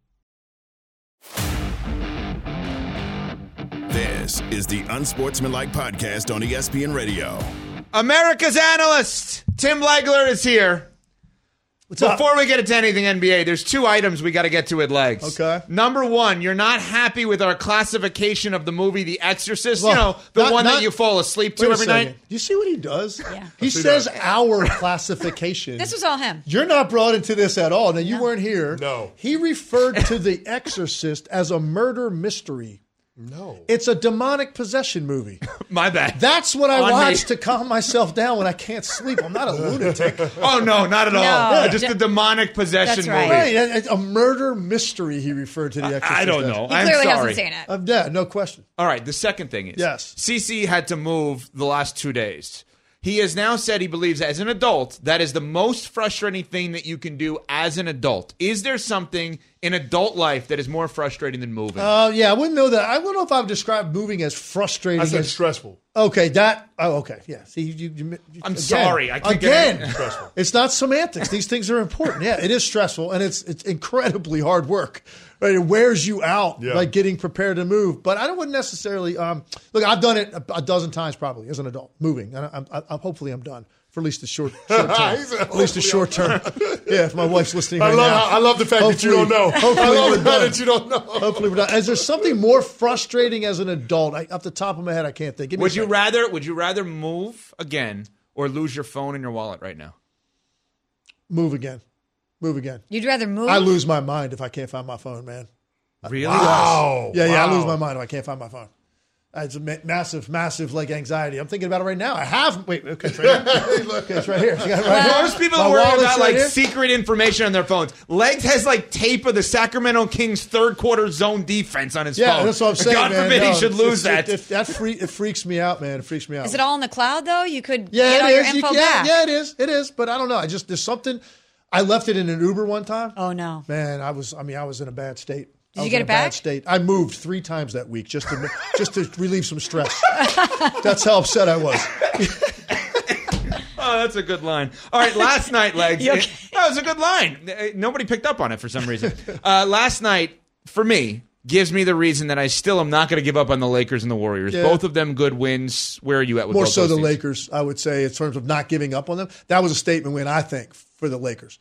This is the Unsportsmanlike Podcast on ESPN Radio. America's analyst, Tim Legler, is here. Before we get into anything NBA, there's 2 items we got to get to at Legs. Okay. Number 1, you're not happy with our classification of the movie The Exorcist. Well, the one that you fall asleep to every night. Do you see what he does? Yeah. He says our classification. This was all him. You're not brought into this at all. Now, you weren't here. No. He referred to The Exorcist as a murder mystery. No. It's a demonic possession movie. My bad. That's what I watch to calm myself down when I can't sleep. I'm not a lunatic. Oh, no, not at all. No, just a demonic possession That's right. movie. Right, a murder mystery he referred to The Exorcist I don't as. know. He I'm clearly sorry. hasn't seen it. Yeah, no question. All right, the second thing is, Yes. CC had to move the last 2 days. He has now said he believes as an adult that is the most frustrating thing that you can do as an adult. Is there something in adult life that is more frustrating than moving? Yeah, I wouldn't know that. I wouldn't know if I would describe moving as frustrating. I said stressful. Okay, okay, yeah. See, you I'm again, sorry. I can't again, get it. Stressful. It's not semantics. These things are important. Yeah, it is stressful, and it's incredibly hard work. Right? It wears you out, like getting prepared to move. But I wouldn't necessarily look. I've done it a dozen times probably as an adult, moving. And hopefully I'm done for at least the short term. At least the short term. Yeah, if my wife's listening right now. I love the fact that you don't know. Hopefully I love we're the fact done. that you don't know. Hopefully we're done. Is there something more frustrating as an adult? Off the top of my head, I can't think. Would you rather move again or lose your phone and your wallet right now? Move again? You'd rather move? I lose my mind if I can't find my phone, man. Really? Wow. Yeah, I lose my mind if I can't find my phone. It's a massive like anxiety. I'm thinking about it right now. I have. Wait, okay, it's right here. Okay, it's right here. You got it right here. Most people My are worried wallet's about right like here. secret information on their phones. Legs has like tape of the Sacramento Kings third quarter zone defense on his phone. Yeah, that's what I'm saying, God man. forbid No, he should lose that. It freaks me out, man. It freaks me out. Is it all in the cloud, though? You could Yeah, get all it your is. info back. Yeah, it is. It is. But I don't know. There's something. I left it in an Uber one time. Oh, no. Man, I was in a bad state. Did you get it back? Bad state. I moved 3 times that week just to relieve some stress. That's how upset I was. Oh, that's a good line. All right, last night, Legs. Okay? That was a good line. Nobody picked up on it for some reason. Last night, for me, gives me the reason that I still am not going to give up on the Lakers and the Warriors. Yeah. Both of them good wins. Where are you at with More both so those the teams? Lakers, I would say, in terms of not giving up on them. That was a statement win, I think, for the Lakers.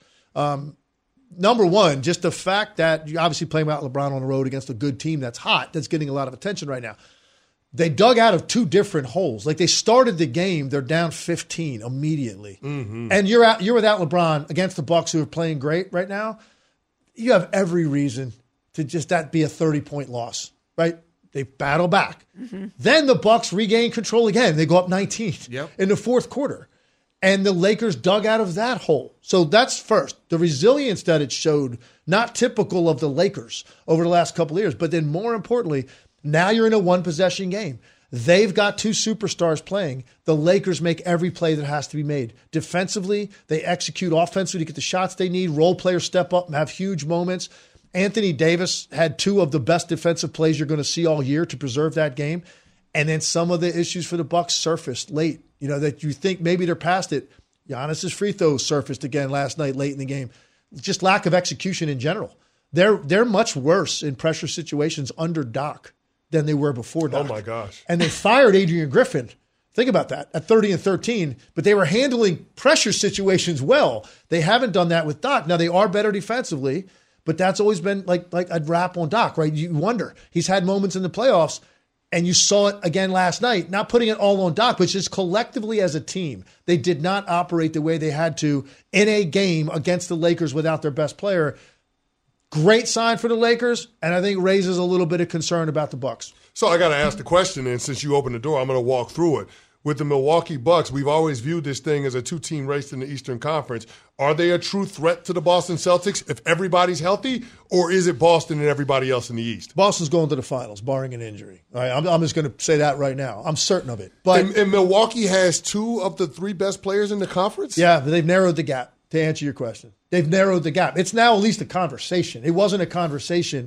Number one, just the fact that you obviously playing out LeBron on the road against a good team that's hot, that's getting a lot of attention right now. They dug out of 2 different holes. Like they started the game, they're down 15 immediately. Mm-hmm. And you're without LeBron against the Bucks, who are playing great right now. You have every reason to just that be a 30-point loss, right? They battle back. Mm-hmm. Then the Bucks regain control again. They go up 19 in the fourth quarter. And the Lakers dug out of that hole. So that's first. The resilience that it showed, not typical of the Lakers over the last couple of years. But then more importantly, now you're in a one-possession game. They've got 2 superstars playing. The Lakers make every play that has to be made. Defensively, they execute offensively to get the shots they need. Role players step up and have huge moments. Anthony Davis had 2 of the best defensive plays you're going to see all year to preserve that game. And then some of the issues for the Bucks surfaced late. You know, that you think maybe they're past it. Giannis's free throws surfaced again last night late in the game. Just lack of execution in general. They're much worse in pressure situations under Doc than they were before Doc. Oh, my gosh. And they fired Adrian Griffin. Think about that, at 30-13. But they were handling pressure situations well. They haven't done that with Doc. Now, they are better defensively, but that's always been like I'd rap on Doc, right? You wonder. He's had moments in the playoffs. And you saw it again last night, not putting it all on Doc, but just collectively as a team. They did not operate the way they had to in a game against the Lakers without their best player. Great sign for the Lakers, and I think raises a little bit of concern about the Bucks. So I got to ask the question, and since you opened the door, I'm going to walk through it. With the Milwaukee Bucks, we've always viewed this thing as a 2-team race in the Eastern Conference. Are they a true threat to the Boston Celtics if everybody's healthy, or is it Boston and everybody else in the East? Boston's going to the finals, barring an injury. All right, I'm just going to say that right now. I'm certain of it. But and Milwaukee has 2 of the 3 best players in the conference? Yeah, but they've narrowed the gap, to answer your question. They've narrowed the gap. It's now at least a conversation. It wasn't a conversation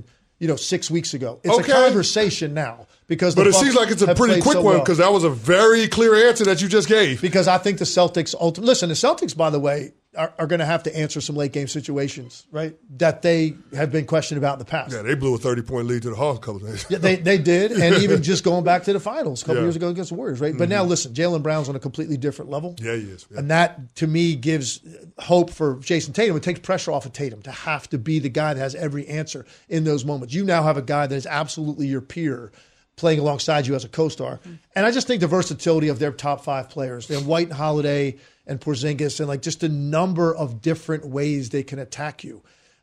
6 weeks ago. It's a conversation now. But it seems like it's a pretty quick one because that was a very clear answer that you just gave. Because I think the Celtics listen, the Celtics, by the way, are going to have to answer some late game situations, right? That they have been questioned about in the past. Yeah, they blew a 30-point lead to the Hawks a couple of days. Yeah, they did, and even just going back to the finals a couple years ago against the Warriors, right? But now listen, Jaylen Brown's on a completely different level. Yeah, he is. Yeah. And that, to me, gives hope for Jason Tatum. It takes pressure off of Tatum to have to be the guy that has every answer in those moments. You now have a guy that is absolutely your peer playing alongside you as a co-star. And I just think the versatility of their top 5 players, White and Holiday and Porzingis, and just a number of different ways they can attack you.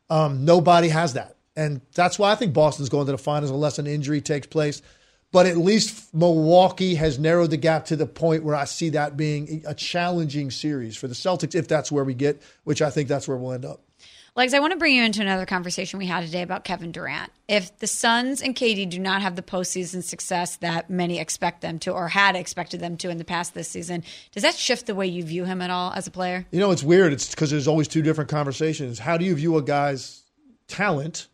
Nobody has that. And that's why I think Boston's going to the finals unless an injury takes place. But at least Milwaukee has narrowed the gap to the point where I see that being a challenging series for the Celtics, if that's where we get, which I think that's where we'll end up. Legs, I want to bring you into another conversation we had today about Kevin Durant. If the Suns and KD do not have the postseason success that many expect them to or had expected them to in the past this season, does that shift the way you view him at all as a player? It's weird. It's because there's always 2 different conversations. How do you view a guy's talent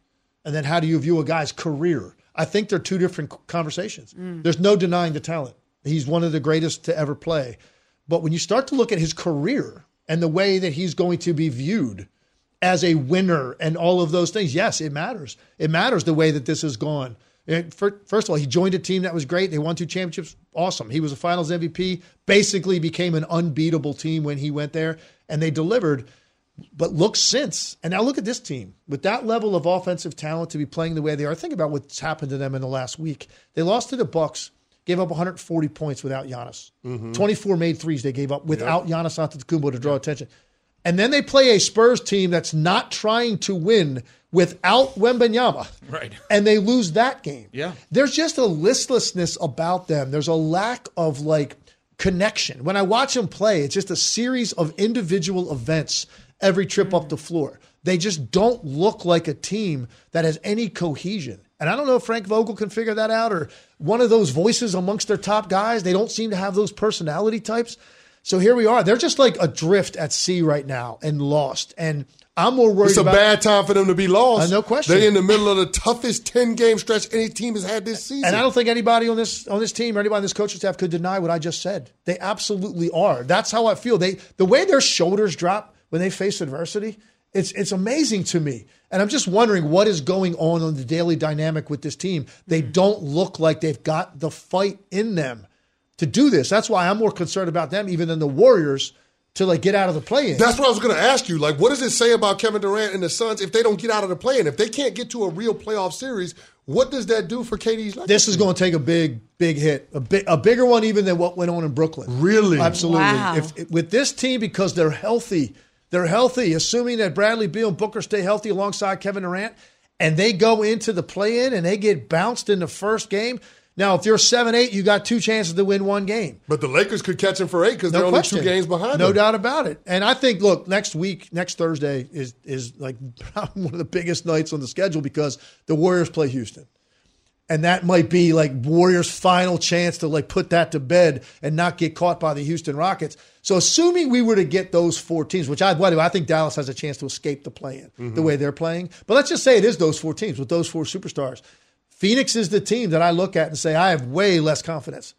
and then how do you view a guy's career? I think they're two different conversations. There's no denying the talent. He's one of the greatest to ever play. But when you start to look at his career and the way that he's going to be viewed as a winner and all of those things, yes, it matters. It matters the way that this has gone. First of all, he joined a team that was great. They won 2 championships. Awesome. He was a finals MVP, basically became an unbeatable team when he went there, and they delivered. But look since, and now look at this team. With that level of offensive talent to be playing the way they are, think about what's happened to them in the last week. They lost to the Bucks, gave up 140 points without Giannis. 24 made threes they gave up without Giannis Antetokounmpo to draw attention. And then they play a Spurs team that's not trying to win without Wembanyama. Right. And they lose that game. Yeah. There's just a listlessness about them. There's a lack of connection. When I watch them play, it's just a series of individual events every trip up the floor. They just don't look like a team that has any cohesion. And I don't know if Frank Vogel can figure that out or one of those voices amongst their top guys. They don't seem to have those personality types. So here we are. They're just like adrift at sea right now and lost. And I'm more worried about... It's a bad time for them to be lost. No question. They're in the middle of the toughest 10-game stretch any team has had this season. And I don't think anybody on this team or anybody on this coaching staff could deny what I just said. They absolutely are. That's how I feel. The way their shoulders drop when they face adversity, it's amazing to me. And I'm just wondering what is going on the daily dynamic with this team. They don't look like they've got the fight in them to do this. That's why I'm more concerned about them even than the Warriors to get out of the play-in. That's what I was going to ask you. What does it say about Kevin Durant and the Suns if they don't get out of the play-in? If they can't get to a real playoff series, what does that do for KD's life? This is going to take a big hit, a bigger one even than what went on in Brooklyn. Really? Absolutely. Wow. With this team, because they're healthy, assuming that Bradley Beal and Booker stay healthy alongside Kevin Durant, and they go into the play-in and they get bounced in the first game. Now, if you're 7-8, you got 2 chances to win 1 game. But the Lakers could catch them for 8 because they're only 2 games behind them. No doubt about it. And I think, look, next Thursday is one of the biggest nights on the schedule because the Warriors play Houston. And that might be Warriors' final chance to put that to bed and not get caught by the Houston Rockets. So assuming we were to get those 4 teams, which I think Dallas has a chance to escape the play-in the way they're playing. But let's just say it is those 4 teams with those 4 superstars. Phoenix is the team that I look at and say I have way less confidence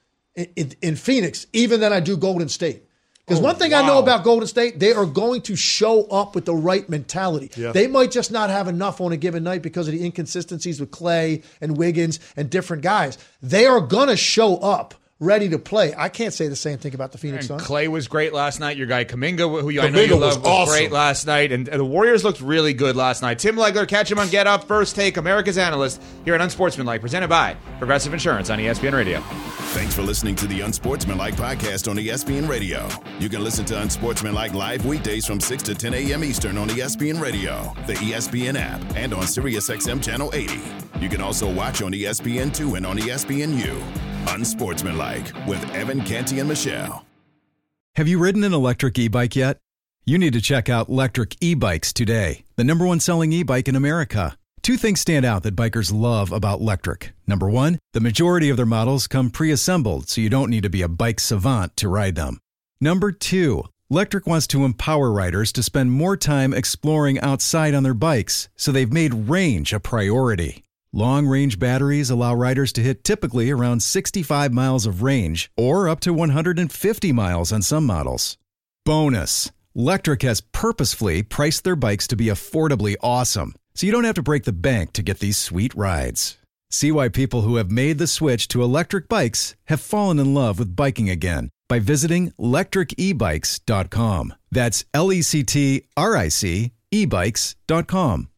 in Phoenix even than I do Golden State. Because one thing I know about Golden State, they are going to show up with the right mentality. Yeah. They might just not have enough on a given night because of the inconsistencies with Clay and Wiggins and different guys. They are going to show up ready to play. I can't say the same thing about the Phoenix Suns. Clay was great last night. Your guy Kuminga, who I know you love, was great last night. And the Warriors looked really good last night. Tim Legler, catch him on Get Up, First Take, America's Analyst, here on Unsportsmanlike, presented by Progressive Insurance on ESPN Radio. Thanks for listening to the Unsportsmanlike podcast on ESPN Radio. You can listen to Unsportsmanlike live weekdays from 6 to 10 a.m. Eastern on ESPN Radio, the ESPN app, and on SiriusXM Channel 80. You can also watch on ESPN2 and on ESPNU. Unsportsmanlike with Evan Canty and Michelle. Have you ridden an electric e-bike yet? You need to check out Lectric E-Bikes today, the #1 selling e-bike in America. 2 things stand out that bikers love about Lectric. Number 1, the majority of their models come pre-assembled, so you don't need to be a bike savant to ride them. Number 2, Lectric wants to empower riders to spend more time exploring outside on their bikes, so they've made range a priority. Long-range batteries allow riders to hit typically around 65 miles of range or up to 150 miles on some models. Bonus, Lectric has purposefully priced their bikes to be affordably awesome, so you don't have to break the bank to get these sweet rides. See why people who have made the switch to electric bikes have fallen in love with biking again by visiting lectricebikes.com. That's LECTRIC ebikes.com.